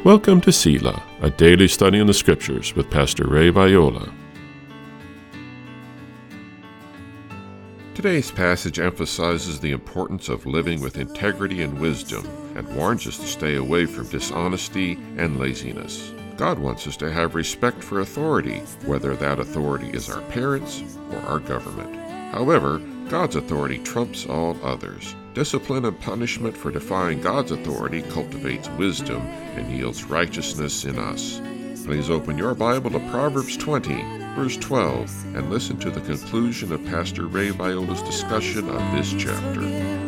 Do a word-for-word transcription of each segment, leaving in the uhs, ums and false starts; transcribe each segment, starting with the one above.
Welcome to Selah, a daily study in the Scriptures with Pastor Ray Viola. Today's passage emphasizes the importance of living with integrity and wisdom and warns us to stay away from dishonesty and laziness. God wants us to have respect for authority, whether that authority is our parents or our government. However, God's authority trumps all others. Discipline and punishment for defying God's authority cultivates wisdom and yields righteousness in us. Please open your Bible to Proverbs twenty, verse twelve, and listen to the conclusion of Pastor Ray Viola's discussion of this chapter.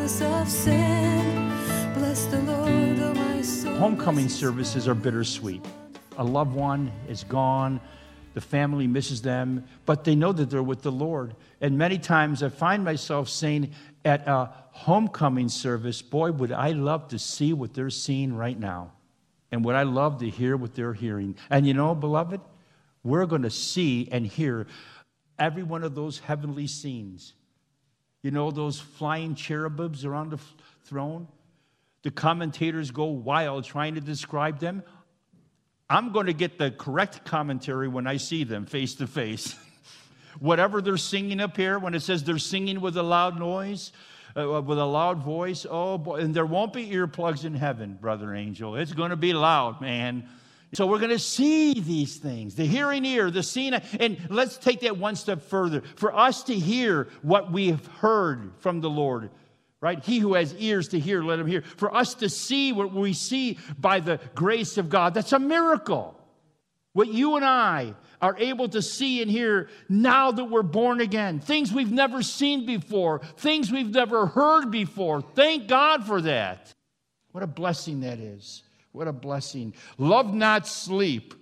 Homecoming services are bittersweet. A loved one is gone. The family misses them, but they know that they're with the Lord. And many times I find myself saying at a homecoming service, boy, would I love to see what they're seeing right now. And would I love to hear what they're hearing. And you know, beloved, we're going to see and hear every one of those heavenly scenes. You know, those flying cherubims around the throne? The commentators go wild trying to describe them. I'm going to get the correct commentary when I see them face to face. Whatever they're singing up here, when it says they're singing with a loud noise, uh, with a loud voice, oh boy, and there won't be earplugs in heaven, Brother Angel. It's going to be loud, man. So we're going to see these things, the hearing ear, the seeing, and let's take that one step further. For us to hear what we have heard from the Lord, right? He who has ears to hear, let him hear. For us to see what we see by the grace of God, that's a miracle. What you and I are able to see and hear now that we're born again. Things we've never seen before. Things we've never heard before. Thank God for that. What a blessing that is. What a blessing. Love not sleep,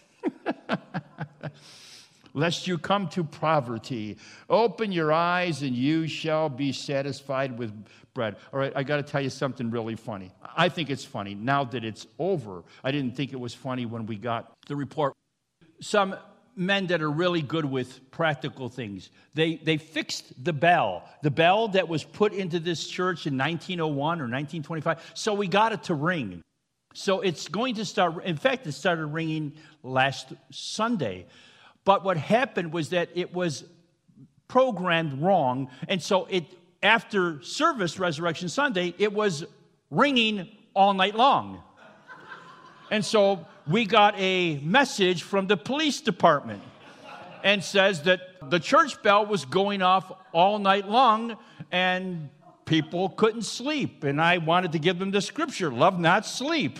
lest you come to poverty. Open your eyes and you shall be satisfied with bread. All right, I got to tell you something really funny. I think it's funny now that it's over. I didn't think it was funny when we got the report. Some men that are really good with practical things, they, they fixed the bell. The bell that was put into this church in nineteen oh one or nineteen twenty-five, so we got it to ring. So it's going to start, in fact, it started ringing last Sunday. But what happened was that it was programmed wrong, and so it after service, Resurrection Sunday, it was ringing all night long. And so we got a message from the police department and says that the church bell was going off all night long and people couldn't sleep. And I wanted to give them the scripture, love not sleep.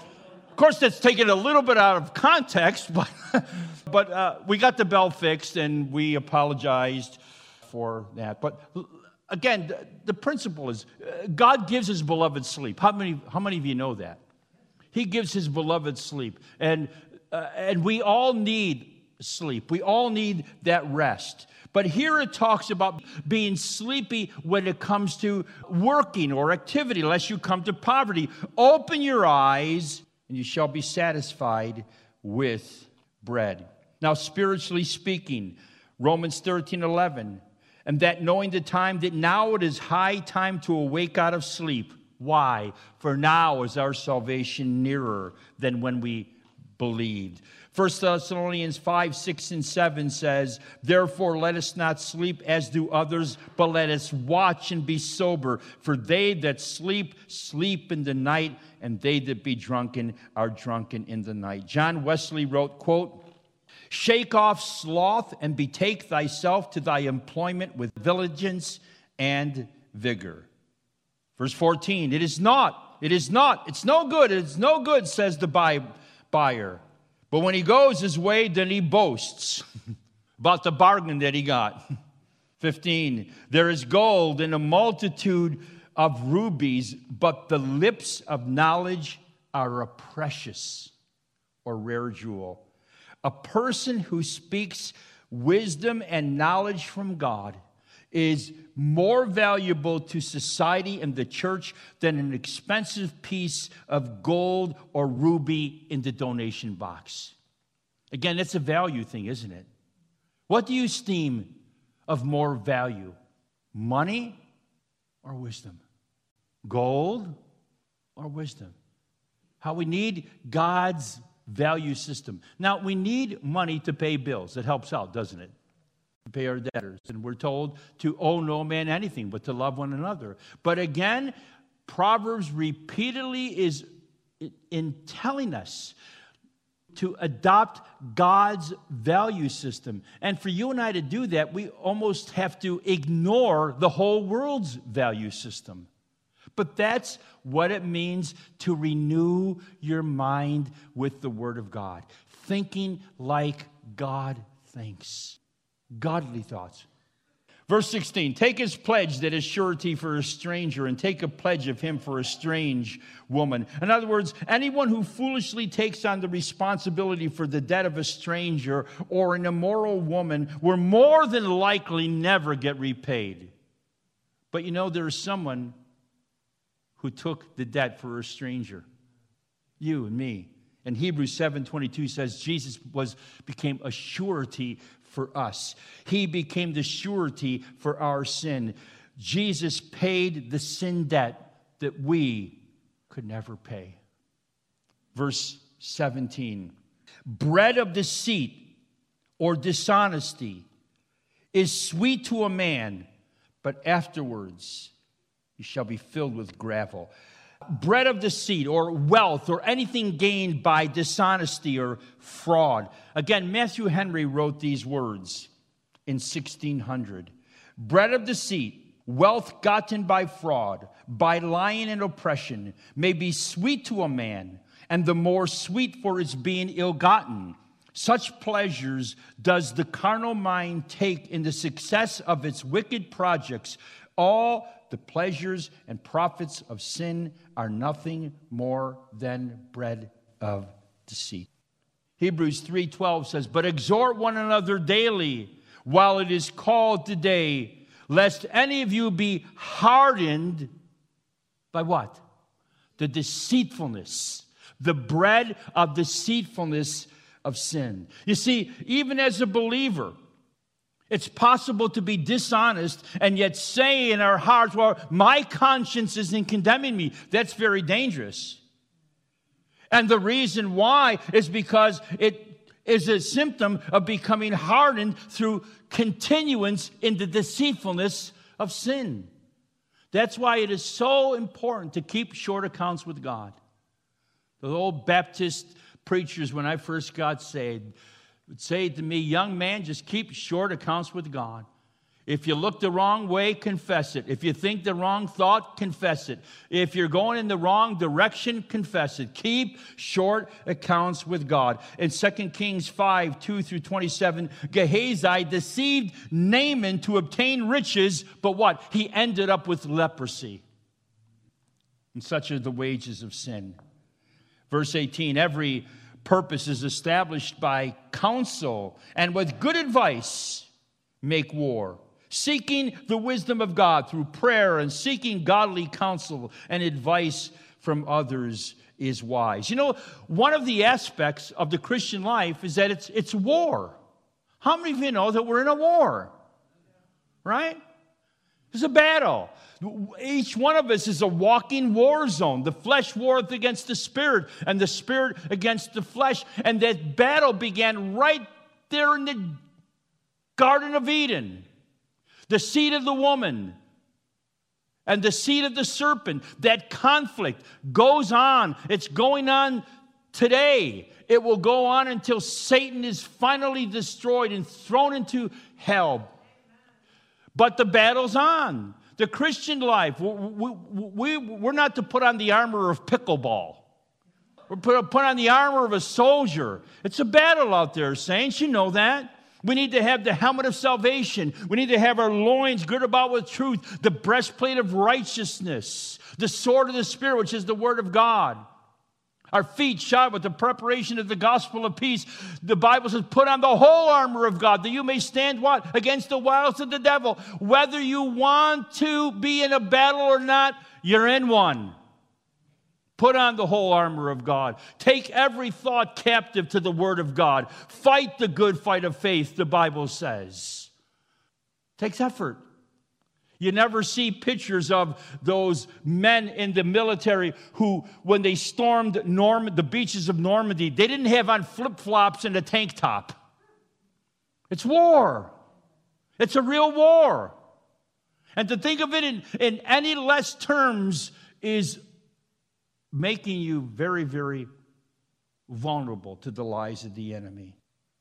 Of course, that's taken a little bit out of context, but, but uh, we got the bell fixed and we apologized for that. But again, the, the principle is uh, God gives his beloved sleep. How many, how many of you know that? He gives his beloved sleep. And, uh, and we all need sleep. We all need that rest. But here it talks about being sleepy when it comes to working or activity, lest you come to poverty. Open your eyes and you shall be satisfied with bread. Now, spiritually speaking, Romans thirteen eleven, and that knowing the time that now it is high time to awake out of sleep. Why? For now is our salvation nearer than when we believed. First Thessalonians five, six, and seven says, therefore let us not sleep as do others, but let us watch and be sober. For they that sleep, sleep in the night, and they that be drunken are drunken in the night. John Wesley wrote, quote, shake off sloth and betake thyself to thy employment with diligence and vigor. Verse fourteen, it is not, it is not, it's no good, it's no good, says the buy, buyer. But when he goes his way, then he boasts about the bargain that he got. fifteen, there is gold in a multitude of rubies, but the lips of knowledge are a precious or rare jewel. A person who speaks wisdom and knowledge from God is more valuable to society and the church than an expensive piece of gold or ruby in the donation box. Again, it's a value thing, isn't it? What do you esteem of more value? Money or wisdom? Gold or wisdom? How we need God's value system. Now, we need money to pay bills. It helps out, doesn't it? To pay our debtors. And we're told to owe no man anything but to love one another. But again, Proverbs repeatedly is in telling us to adopt God's value system. And for you and I to do that, we almost have to ignore the whole world's value system. But that's what it means to renew your mind with the Word of God. Thinking like God thinks. Godly thoughts. Verse sixteen, take his pledge that is surety for a stranger, and take a pledge of him for a strange woman. In other words, anyone who foolishly takes on the responsibility for the debt of a stranger or an immoral woman will more than likely never get repaid. But you know, there is someone who took the debt for a stranger. You and me. And Hebrews seven twenty-two says Jesus was became a surety for us. He became the surety for our sin. Jesus paid the sin debt that we could never pay. Verse seventeen. Bread of deceit or dishonesty is sweet to a man, but afterwards you shall be filled with gravel. Bread of deceit or wealth or anything gained by dishonesty or fraud. Again, Matthew Henry wrote these words in sixteen hundred. Bread of deceit, wealth gotten by fraud, by lying and oppression, may be sweet to a man, and the more sweet for its being ill-gotten. Such pleasures does the carnal mind take in the success of its wicked projects. All the pleasures and profits of sin are nothing more than bread of deceit. Hebrews three twelve says, but exhort one another daily while it is called today, lest any of you be hardened by what? The deceitfulness, the bread of deceitfulness of sin. You see, even as a believer, it's possible to be dishonest and yet say in our hearts, well, my conscience isn't condemning me. That's very dangerous. And the reason why is because it is a symptom of becoming hardened through continuance in the deceitfulness of sin. That's why it is so important to keep short accounts with God. The old Baptist preachers, when I first got saved, would say to me, young man, just keep short accounts with God. If you look the wrong way, confess it. If you think the wrong thought, confess it. If you're going in the wrong direction, confess it. Keep short accounts with God. In Second Kings five, two through twenty-seven, Gehazi deceived Naaman to obtain riches, but what? He ended up with leprosy. And such are the wages of sin. Verse eighteen, every purpose is established by counsel, and with good advice make war, seeking the wisdom of God through prayer and seeking godly counsel and advice from others is wise. You know, one of the aspects of the Christian life is that it's it's war. How many of you know that we're in a war? Right? It's a battle. Each one of us is a walking war zone. The flesh warreth against the spirit, and the spirit against the flesh. And that battle began right there in the Garden of Eden. The seed of the woman and the seed of the serpent. That conflict goes on. It's going on today. It will go on until Satan is finally destroyed and thrown into hell. But the battle's on. The Christian life, we, we, we're not to put on the armor of pickleball. We're put, put on the armor of a soldier. It's a battle out there, saints. You know that. We need to have the helmet of salvation. We need to have our loins girded about with truth, the breastplate of righteousness, the sword of the Spirit, which is the word of God. Our feet shod with the preparation of the gospel of peace. The Bible says, put on the whole armor of God, that you may stand what? Against the wiles of the devil. Whether you want to be in a battle or not, you're in one. Put on the whole armor of God. Take every thought captive to the word of God. Fight the good fight of faith, the Bible says. It takes effort. You never see pictures of those men in the military who, when they stormed Norm- the beaches of Normandy, they didn't have on flip-flops and a tank top. It's war. It's a real war. And to think of it in, in any less terms is making you very, very vulnerable to the lies of the enemy.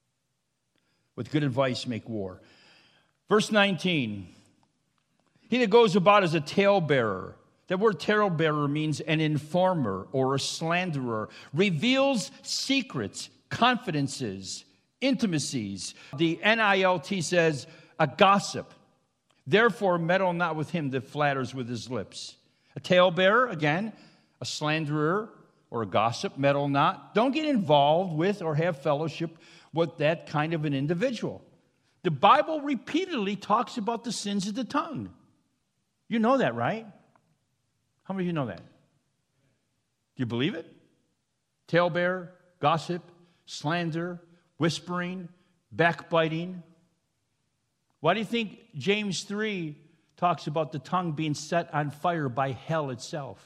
With good advice, make war. Verse nineteen. He that goes about as a talebearer. That word talebearer means an informer or a slanderer. Reveals secrets, confidences, intimacies. The N I L T says a gossip. Therefore, meddle not with him that flatters with his lips. A talebearer, again, a slanderer or a gossip, meddle not. Don't get involved with or have fellowship with that kind of an individual. The Bible repeatedly talks about the sins of the tongue. You know that, right? How many of you know that? Do you believe it? Talebearer, gossip, slander, whispering, backbiting. Why do you think James three talks about the tongue being set on fire by hell itself?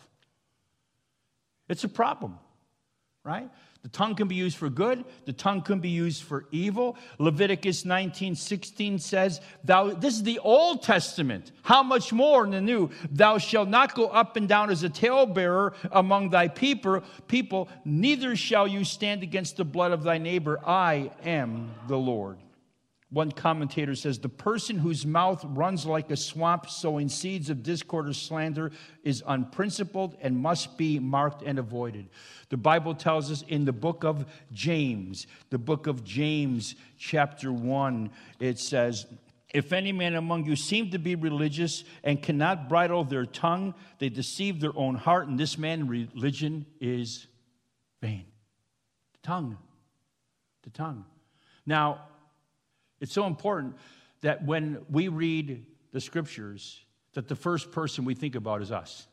It's a problem, right? The tongue can be used for good. The tongue can be used for evil. Leviticus nineteen sixteen says, "Thou." This is the Old Testament. How much more in the New? "Thou shalt not go up and down as a talebearer among thy people, people, neither shall you stand against the blood of thy neighbor. I am the Lord." One commentator says, "The person whose mouth runs like a swamp, sowing seeds of discord or slander, is unprincipled and must be marked and avoided." The Bible tells us in the book of James, the book of James, chapter one, it says, "If any man among you seem to be religious and cannot bridle their tongue, they deceive their own heart, and this man's religion is vain." The tongue. The tongue. Now, it's so important that when we read the Scriptures, that the first person we think about is us.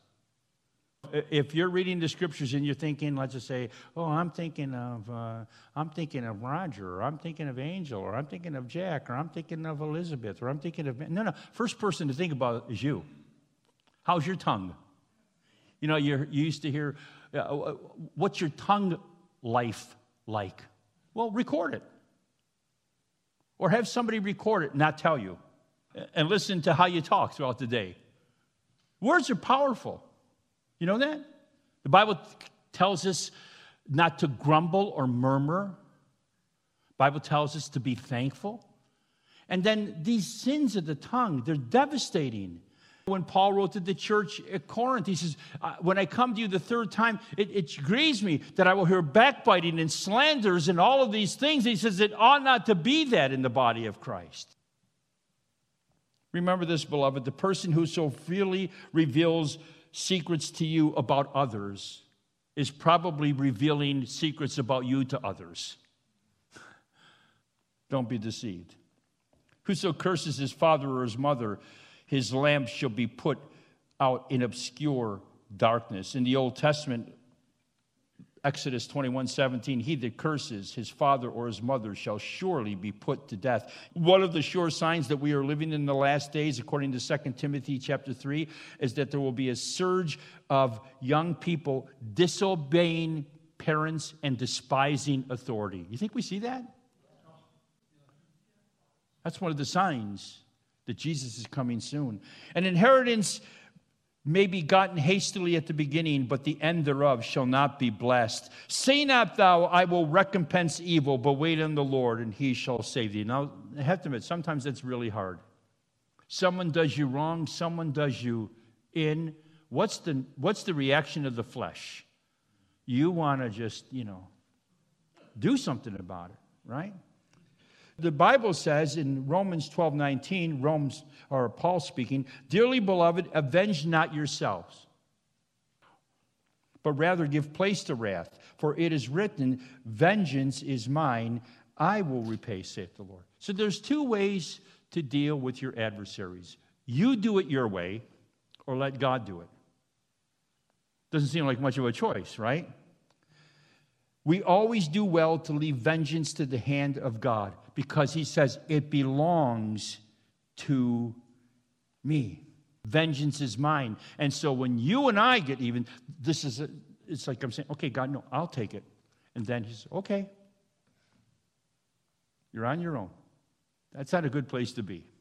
If you're reading the Scriptures and you're thinking, let's just say, "Oh, I'm thinking of, uh, I'm thinking of Roger, or I'm thinking of Angel, or I'm thinking of Jack, or I'm thinking of Elizabeth, or I'm thinking of..." No, no. First person to think about is you. How's your tongue? You know, you're, you used to hear, uh, "What's your tongue life like?" Well, record it. Or have somebody record it and not tell you. And listen to how you talk throughout the day. Words are powerful. You know that? The Bible tells us not to grumble or murmur. The Bible tells us to be thankful. And then these sins of the tongue, they're devastating. When Paul wrote to the church at Corinth, he says, "When I come to you the third time, it, it grieves me that I will hear backbiting and slanders and all of these things." He says it ought not to be that in the body of Christ. Remember this, beloved, the person who so freely reveals secrets to you about others is probably revealing secrets about you to others. Don't be deceived. "Whoso curses his father or his mother, his lamp shall be put out in obscure darkness." In the Old Testament, Exodus twenty-one seventeen, "He that curses his father or his mother shall surely be put to death." One of the sure signs that we are living in the last days, according to Second Timothy chapter three, is that there will be a surge of young people disobeying parents and despising authority. You think we see that? That's one of the signs that Jesus is coming soon. "An inheritance may be gotten hastily at the beginning, but the end thereof shall not be blessed. Say not thou, I will recompense evil, but wait on the Lord, and he shall save thee." Now, I have to admit, sometimes that's really hard. Someone does you wrong, someone does you in. What's the, what's the reaction of the flesh? You want to just, you know, do something about it, right? The Bible says in Romans twelve nineteen, Romans, or Paul speaking, "Dearly beloved, avenge not yourselves, but rather give place to wrath. For it is written, vengeance is mine, I will repay, saith the Lord." So there's two ways to deal with your adversaries. You do it your way, or let God do it. Doesn't seem like much of a choice, right? We always do well to leave vengeance to the hand of God, because he says it belongs to me. Vengeance is mine. And so when you and I get even, this is, a, it's like I'm saying, okay, God, no, I'll take it. And then he says, okay, you're on your own. That's not a good place to be.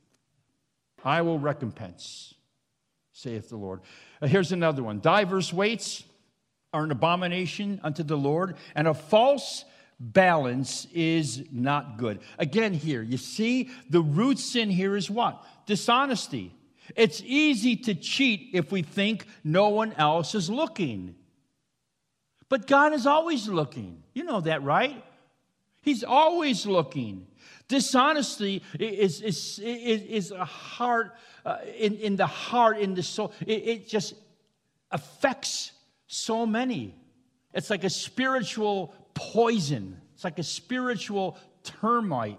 I will recompense, saith the Lord. Uh, here's another one. Diverse weights are an abomination unto the Lord, and a false balance is not good. Again here, you see, the root sin here is what? Dishonesty. It's easy to cheat if we think no one else is looking. But God is always looking. You know that, right? He's always looking. Dishonesty is, is, is, is a heart, uh, in, in the heart, in the soul. It, it just affects so many. It's like a spiritual poison. It's like a spiritual termite.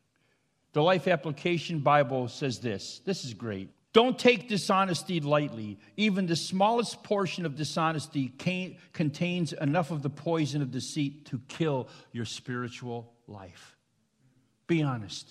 The Life Application Bible says this. This is great. Don't take dishonesty lightly. Even the smallest portion of dishonesty can, contains enough of the poison of deceit to kill your spiritual life. Be honest.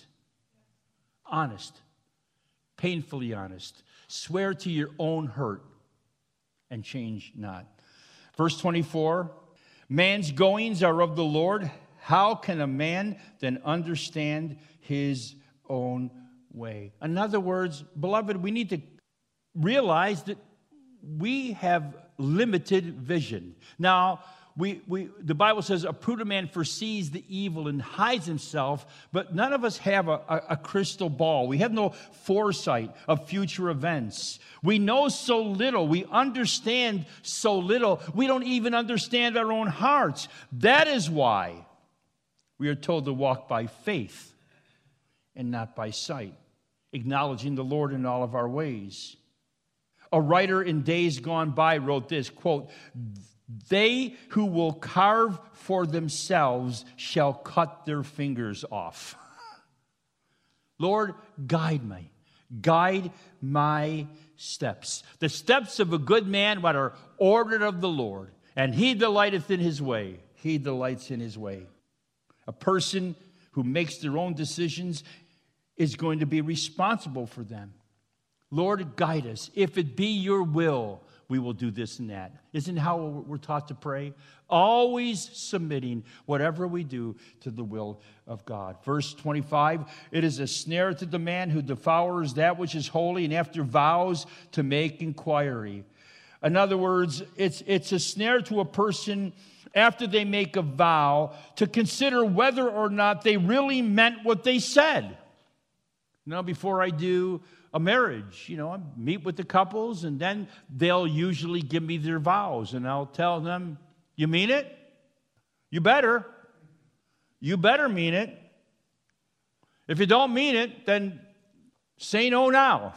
Honest. Painfully honest. Swear to your own hurt and change not. Verse twenty-four, man's goings are of the Lord. How can a man then understand his own way? In other words, beloved, we need to realize that we have limited vision. Now, we, we the Bible says a prudent man foresees the evil and hides himself, but none of us have a, a, a crystal ball. We have no foresight of future events. We know so little. We understand so little. We don't even understand our own hearts. That is why we are told to walk by faith and not by sight, acknowledging the Lord in all of our ways. A writer in days gone by wrote this, quote, they who will carve for themselves shall cut their fingers off. Lord, guide me. Guide my steps. The steps of a good man, what are ordered of the Lord, and he delighteth in his way. He delights in his way. A person who makes their own decisions is going to be responsible for them. Lord, guide us. If it be your will, we will do this and that. Isn't how we're taught to pray? Always submitting whatever we do to the will of God. Verse twenty-five, it is a snare to the man who devours that which is holy and after vows to make inquiry. In other words, it's, it's a snare to a person after they make a vow to consider whether or not they really meant what they said. Now, before I do a marriage, you know, I meet with the couples, and then they'll usually give me their vows, and I'll tell them, you mean it? You better. You better mean it. If you don't mean it, then say no now.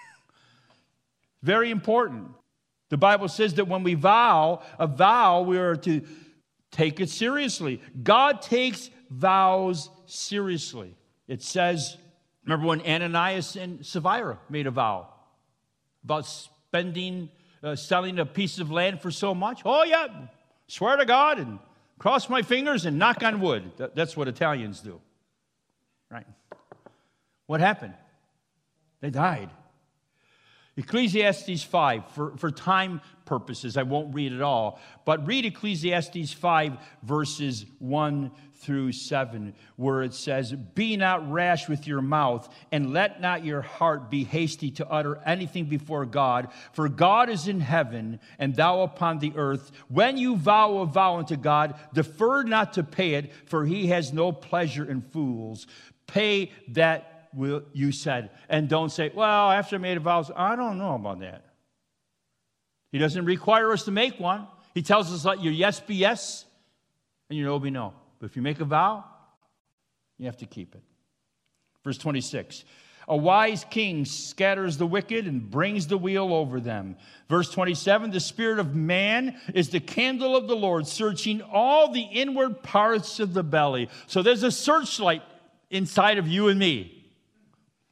Very important. The Bible says that when we vow a vow, we are to take it seriously. God takes vows seriously. It says, remember when Ananias and Sapphira made a vow about spending, uh, selling a piece of land for so much? Oh, yeah, swear to God and cross my fingers and knock on wood. That, that's what Italians do, right? What happened? They died. Ecclesiastes five, for, for time purposes, I won't read it all, but read Ecclesiastes five, verses one through seven, where it says, be not rash with your mouth, and let not your heart be hasty to utter anything before God, for God is in heaven, and thou upon the earth. When you vow a vow unto God, defer not to pay it, for he has no pleasure in fools. Pay that will you said, and don't say, well, after I made a vow, I don't know about that. He doesn't require us to make one. He tells us, let your yes be yes, and your no be no. But if you make a vow, you have to keep it. Verse twenty-six, a wise king scatters the wicked and brings the wheel over them. Verse twenty-seven, the spirit of man is the candle of the Lord, searching all the inward parts of the belly. So there's a searchlight inside of you and me. The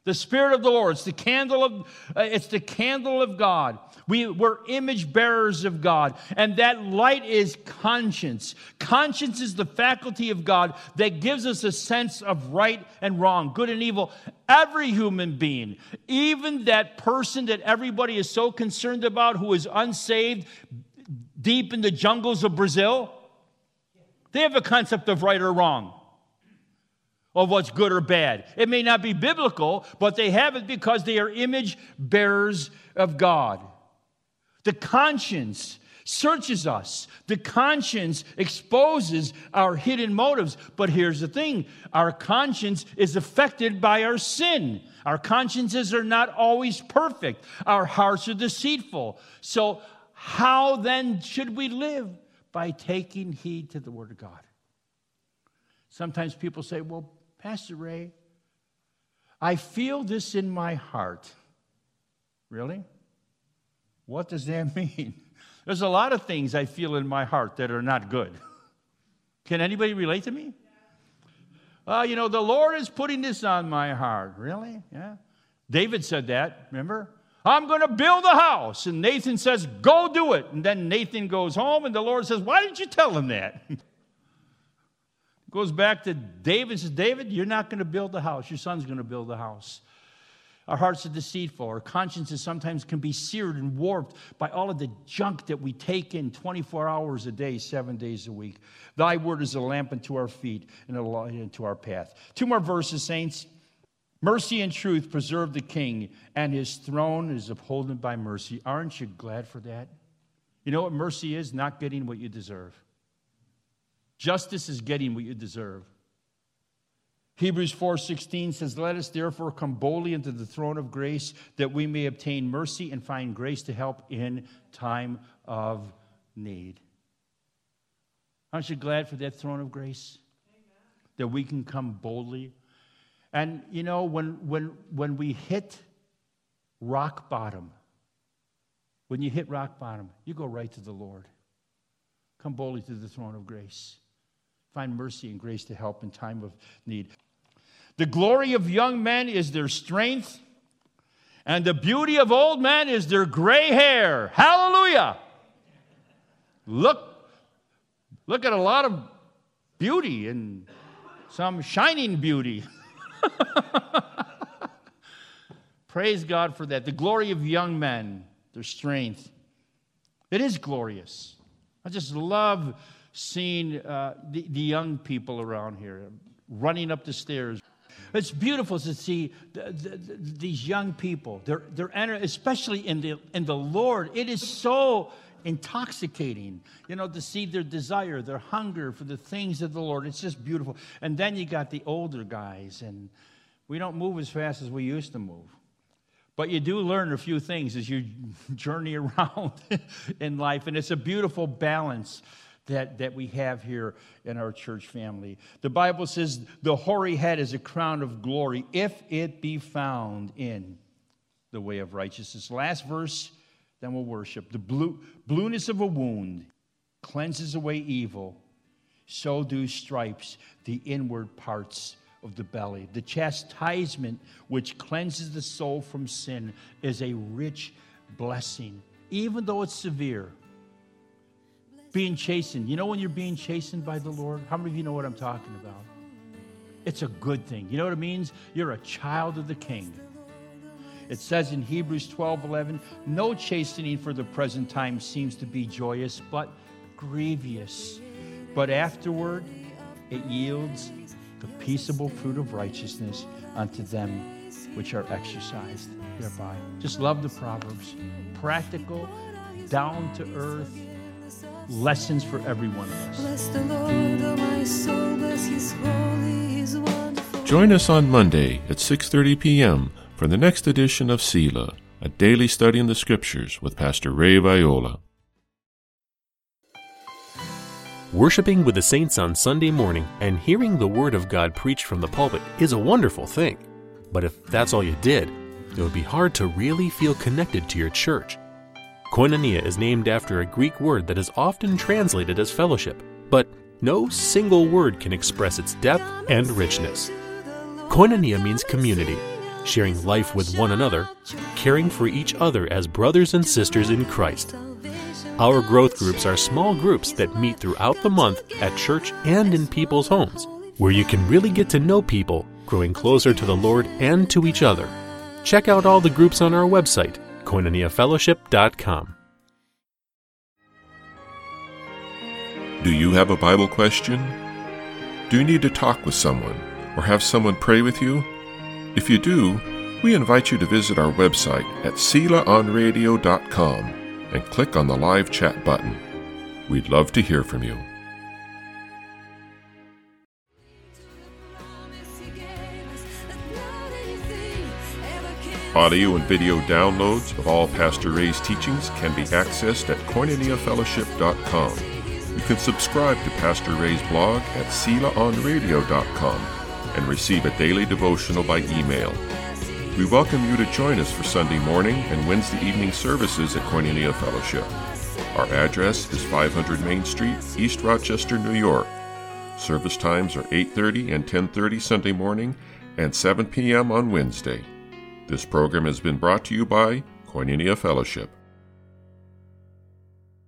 The Spirit of the Lord. It's the candle of, uh, it's the candle of God. We, we're image bearers of God. And that light is conscience. Conscience is the faculty of God that gives us a sense of right and wrong, good and evil. Every human being, even that person that everybody is so concerned about who is unsaved deep in the jungles of Brazil, they have a concept of right or wrong, of what's good or bad. It may not be biblical, but they have it because they are image bearers of God. The conscience searches us. The conscience exposes our hidden motives. But here's the thing. Our conscience is affected by our sin. Our consciences are not always perfect. Our hearts are deceitful. So how then should we live? By taking heed to the Word of God. Sometimes people say, well, Pastor Ray, I feel this in my heart. Really? What does that mean? There's a lot of things I feel in my heart that are not good. Can anybody relate to me? Uh, you know, the Lord is putting this on my heart. Really? Yeah. David said that, remember? I'm going to build a house. And Nathan says, go do it. And then Nathan goes home, and the Lord says, why didn't you tell him that? Goes back to David and says, David, you're not going to build the house. Your son's going to build the house. Our hearts are deceitful. Our consciences sometimes can be seared and warped by all of the junk that we take in twenty-four hours a day, seven days a week. Thy word is a lamp unto our feet and a light unto our path. Two more verses, saints. Mercy and truth preserve the king, and his throne is upholden by mercy. Aren't you glad for that? You know what mercy is? Not getting what you deserve. Justice is getting what you deserve. Hebrews four sixteen says, let us therefore come boldly into the throne of grace, that we may obtain mercy and find grace to help in time of need. Aren't you glad for that throne of grace? Amen. That we can come boldly. And, you know, when, when, when we hit rock bottom, when you hit rock bottom, you go right to the Lord. Come boldly to the throne of grace. Find mercy and grace to help in time of need. The glory of young men is their strength, and the beauty of old men is their gray hair. Hallelujah! Look, look at a lot of beauty and some shining beauty. Praise God for that. The glory of young men, their strength. It is glorious. I just love seeing uh, the, the young people around here running up the stairs. It's beautiful to see the, the, the, these young people. They're, they're enter, especially in the, in the Lord. It is so intoxicating, you know, to see their desire, their hunger for the things of the Lord. It's just beautiful. And then you got the older guys, and we don't move as fast as we used to move. But you do learn a few things as you journey around in life, and it's a beautiful balance that, that we have here in our church family. The Bible says the hoary head is a crown of glory if it be found in the way of righteousness. Last verse, then we'll worship. The blue, blueness of a wound cleanses away evil. So do stripes the inward parts of the belly. The chastisement which cleanses the soul from sin is a rich blessing, even though it's severe. Being chastened. You know when you're being chastened by the Lord? How many of you know what I'm talking about? It's a good thing. You know what it means? You're a child of the King. It says in Hebrews twelve eleven, no chastening for the present time seems to be joyous, but grievous. But afterward, it yields the peaceable fruit of righteousness unto them which are exercised thereby. Just love the Proverbs. Practical, down to earth, lessons for every one of us. Bless the Lord, oh my soul, bless his holy, his wonderful. Join us on Monday at six thirty p.m. for the next edition of Selah, a daily study in the Scriptures with Pastor Ray Viola. Worshiping with the saints on Sunday morning and hearing the Word of God preached from the pulpit is a wonderful thing. But if that's all you did, it would be hard to really feel connected to your church. Koinonia is named after a Greek word that is often translated as fellowship, but no single word can express its depth and richness. Koinonia means community, sharing life with one another, caring for each other as brothers and sisters in Christ. Our growth groups are small groups that meet throughout the month at church and in people's homes, where you can really get to know people, growing closer to the Lord and to each other. Check out all the groups on our website, koinonia fellowship dot com. Do you have a Bible question? Do you need to talk with someone or have someone pray with you? If you do, we invite you to visit our website at sela on radio dot com and click on the live chat button. We'd love to hear from you. Audio and video downloads of all Pastor Ray's teachings can be accessed at koinonia fellowship dot com. You can subscribe to Pastor Ray's blog at sela on radio dot com and receive a daily devotional by email. We welcome you to join us for Sunday morning and Wednesday evening services at Koinonia Fellowship. Our address is five hundred Main Street, East Rochester, New York. Service times are eight thirty and ten thirty Sunday morning and seven p.m. on Wednesday. This program has been brought to you by Koinonia Fellowship.